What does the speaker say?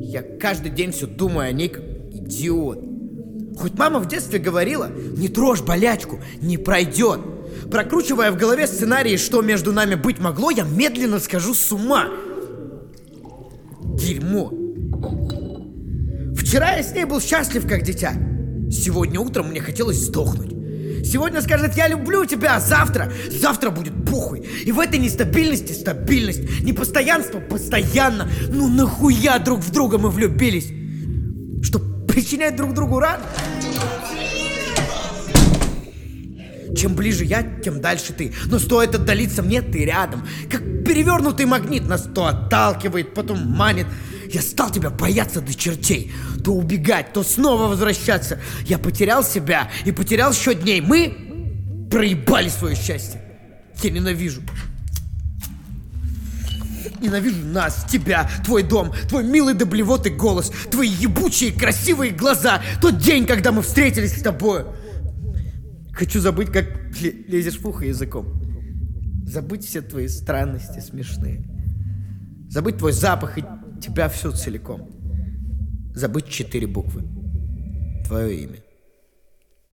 Я каждый день все думаю о ней как идиот. Хоть мама в детстве говорила: не трожь болячку, не пройдет. Прокручивая в голове сценарии, что между нами быть могло, я медленно схожу с ума. Дерьмо. Вчера я с ней был счастлив, как дитя. Сегодня утром мне хотелось сдохнуть. Сегодня скажет: я люблю тебя, а завтра будет похуй. И в этой нестабильности стабильность, непостоянство постоянно. Ну нахуя друг в друга мы влюбились? Что, причинять друг другу ран? Чем ближе я, тем дальше ты. Но стоит отдалиться мне, ты рядом. Как перевернутый магнит, нас то отталкивает, потом манит. Я стал тебя бояться до чертей. То убегать, то снова возвращаться. Я потерял себя и потерял счет дней. Мы проебали свое счастье. Я ненавижу. Ненавижу нас, тебя, твой дом, твой милый до блевоты голос, твои ебучие красивые глаза, тот день, когда мы встретились с тобой. Хочу забыть, как лезешь в ухо языком. Забыть все твои странности смешные. Забыть твой запах и тебя всю целиком. Забыть 4 буквы. Твое имя.